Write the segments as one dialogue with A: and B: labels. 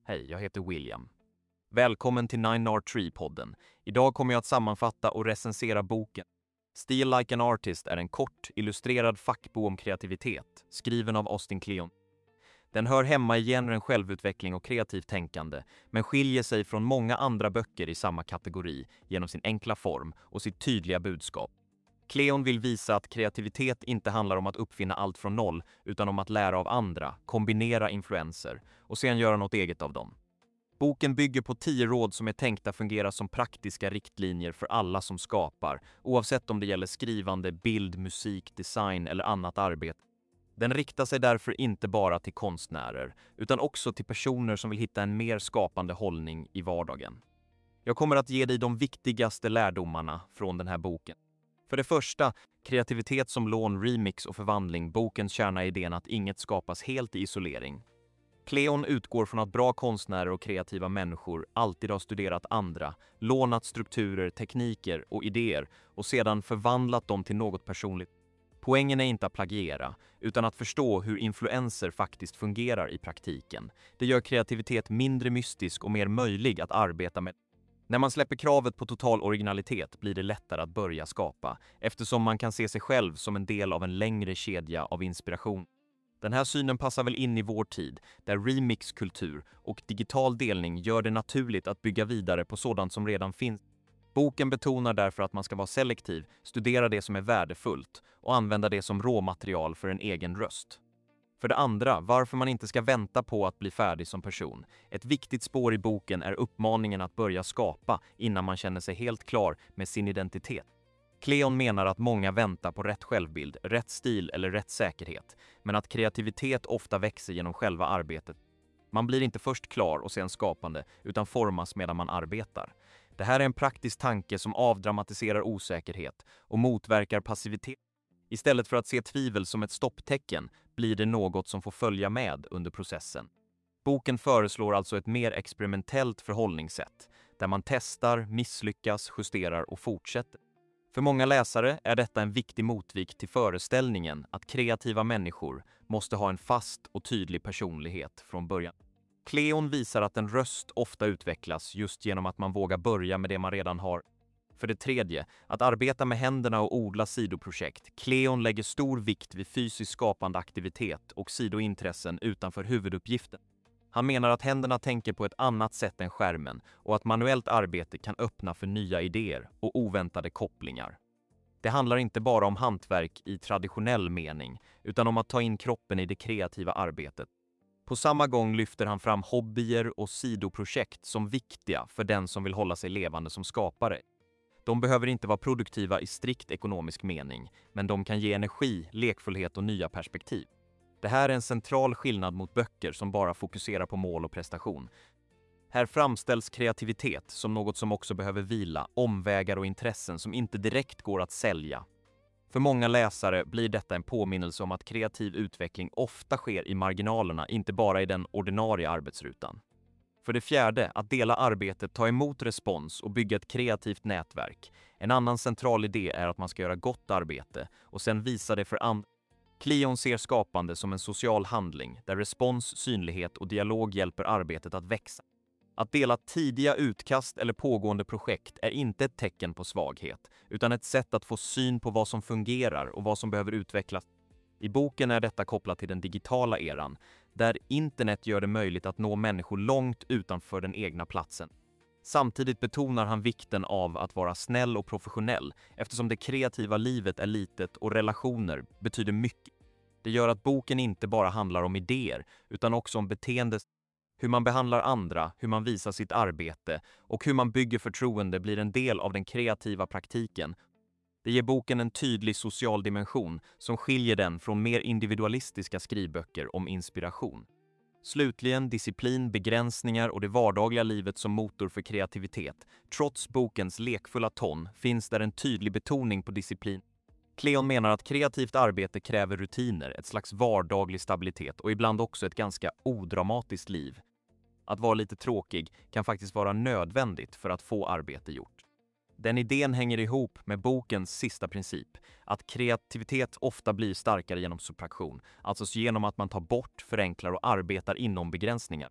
A: Hej, jag heter William. Välkommen till 9R3-podden. Idag kommer jag att sammanfatta och recensera boken Steal Like an Artist är en kort, illustrerad fackbok om kreativitet, skriven av Austin Kleon. Den hör hemma i genren självutveckling och kreativt tänkande, men skiljer sig från många andra böcker i samma kategori genom sin enkla form och sitt tydliga budskap. Kleon vill visa att kreativitet inte handlar om att uppfinna allt från noll, utan om att lära av andra, kombinera influenser och sedan göra något eget av dem. Boken bygger på 10 råd som är tänkta fungera som praktiska riktlinjer för alla som skapar, oavsett om det gäller skrivande, bild, musik, design eller annat arbete. Den riktar sig därför inte bara till konstnärer, utan också till personer som vill hitta en mer skapande hållning i vardagen. Jag kommer att ge dig de viktigaste lärdomarna från den här boken. För det första, kreativitet som lån, remix och förvandling. Bokens kärna är idén att inget skapas helt i isolering. Kleon utgår från att bra konstnärer och kreativa människor alltid har studerat andra, lånat strukturer, tekniker och idéer och sedan förvandlat dem till något personligt. Poängen är inte att plagiera, utan att förstå hur influenser faktiskt fungerar i praktiken. Det gör kreativitet mindre mystisk och mer möjlig att arbeta med. När man släpper kravet på total originalitet blir det lättare att börja skapa, eftersom man kan se sig själv som en del av en längre kedja av inspiration. Den här synen passar väl in i vår tid, där remixkultur och digital delning gör det naturligt att bygga vidare på sådant som redan finns. Boken betonar därför att man ska vara selektiv, studera det som är värdefullt och använda det som råmaterial för en egen röst. För det andra, varför man inte ska vänta på att bli färdig som person. Ett viktigt spår i boken är uppmaningen att börja skapa innan man känner sig helt klar med sin identitet. Kleon menar att många väntar på rätt självbild, rätt stil eller rätt säkerhet, men att kreativitet ofta växer genom själva arbetet. Man blir inte först klar och sen skapande, utan formas medan man arbetar. Det här är en praktisk tanke som avdramatiserar osäkerhet och motverkar passivitet. Istället för att se tvivel som ett stopptecken blir det något som får följa med under processen. Boken föreslår alltså ett mer experimentellt förhållningssätt, där man testar, misslyckas, justerar och fortsätter. För många läsare är detta en viktig motvikt till föreställningen att kreativa människor måste ha en fast och tydlig personlighet från början. Kleon visar att en röst ofta utvecklas just genom att man vågar börja med det man redan har. För det tredje, att arbeta med händerna och odla sidoprojekt. Kleon lägger stor vikt vid fysiskt skapande aktivitet och sidointressen utanför huvuduppgiften. Han menar att händerna tänker på ett annat sätt än skärmen och att manuellt arbete kan öppna för nya idéer och oväntade kopplingar. Det handlar inte bara om hantverk i traditionell mening, utan om att ta in kroppen i det kreativa arbetet. På samma gång lyfter han fram hobbyer och sidoprojekt som viktiga för den som vill hålla sig levande som skapare. De behöver inte vara produktiva i strikt ekonomisk mening, men de kan ge energi, lekfullhet och nya perspektiv. Det här är en central skillnad mot böcker som bara fokuserar på mål och prestation. Här framställs kreativitet som något som också behöver vila, omvägar och intressen som inte direkt går att sälja. För många läsare blir detta en påminnelse om att kreativ utveckling ofta sker i marginalerna, inte bara i den ordinarie arbetsrutan. För det fjärde, att dela arbetet, ta emot respons och bygga ett kreativt nätverk. En annan central idé är att man ska göra gott arbete och sedan visa det för andra. Kleon ser skapande som en social handling där respons, synlighet och dialog hjälper arbetet att växa. Att dela tidiga utkast eller pågående projekt är inte ett tecken på svaghet, utan ett sätt att få syn på vad som fungerar och vad som behöver utvecklas. I boken är detta kopplat till den digitala eran, där internet gör det möjligt att nå människor långt utanför den egna platsen. Samtidigt betonar han vikten av att vara snäll och professionell, eftersom det kreativa livet är litet och relationer betyder mycket. Det gör att boken inte bara handlar om idéer, utan också om beteende, hur man behandlar andra, hur man visar sitt arbete och hur man bygger förtroende blir en del av den kreativa praktiken. Det ger boken en tydlig social dimension som skiljer den från mer individualistiska skrivböcker om inspiration. Slutligen disciplin, begränsningar och det vardagliga livet som motor för kreativitet. Trots bokens lekfulla ton finns där en tydlig betoning på disciplin. Kleon menar att kreativt arbete kräver rutiner, ett slags vardaglig stabilitet och ibland också ett ganska odramatiskt liv. Att vara lite tråkig kan faktiskt vara nödvändigt för att få arbete gjort. Den idén hänger ihop med bokens sista princip, att kreativitet ofta blir starkare genom subtraktion, alltså genom att man tar bort, förenklar och arbetar inom begränsningar.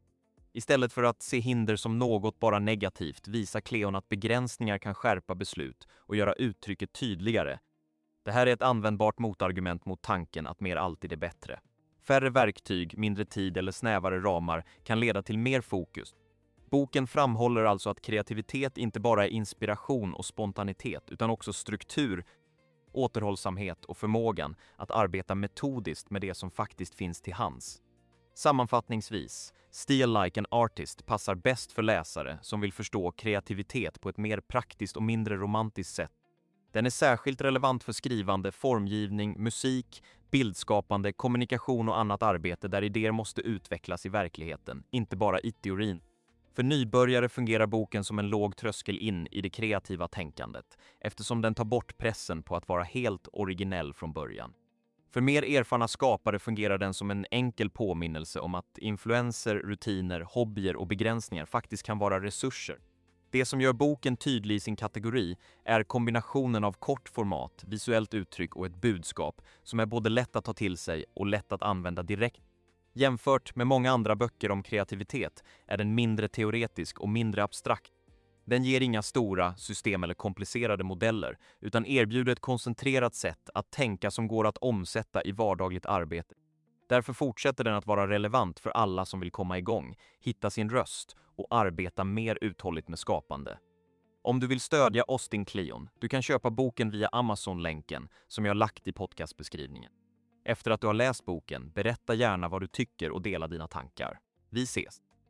A: Istället för att se hinder som något bara negativt visar Cleon att begränsningar kan skärpa beslut och göra uttrycket tydligare. Det här är ett användbart motargument mot tanken att mer alltid är bättre. Färre verktyg, mindre tid eller snävare ramar kan leda till mer fokus. Boken framhåller alltså att kreativitet inte bara är inspiration och spontanitet utan också struktur, återhållsamhet och förmågan att arbeta metodiskt med det som faktiskt finns till hands. Sammanfattningsvis, Steal Like an Artist passar bäst för läsare som vill förstå kreativitet på ett mer praktiskt och mindre romantiskt sätt. Den är särskilt relevant för skrivande, formgivning, musik, bildskapande, kommunikation och annat arbete där idéer måste utvecklas i verkligheten, inte bara i teorin. För nybörjare fungerar boken som en låg tröskel in i det kreativa tänkandet, eftersom den tar bort pressen på att vara helt originell från början. För mer erfarna skapare fungerar den som en enkel påminnelse om att influenser, rutiner, hobbyer och begränsningar faktiskt kan vara resurser. Det som gör boken tydlig i sin kategori är kombinationen av kort format, visuellt uttryck och ett budskap som är både lätt att ta till sig och lätt att använda direkt. Jämfört med många andra böcker om kreativitet är den mindre teoretisk och mindre abstrakt. Den ger inga stora system eller komplicerade modeller utan erbjuder ett koncentrerat sätt att tänka som går att omsätta i vardagligt arbete. Därför fortsätter den att vara relevant för alla som vill komma igång, hitta sin röst och arbeta mer uthålligt med skapande. Om du vill stödja Austin Kleon, du kan köpa boken via Amazon-länken som jag lagt i podcastbeskrivningen. Efter att du har läst boken, berätta gärna vad du tycker och dela dina tankar. Vi ses!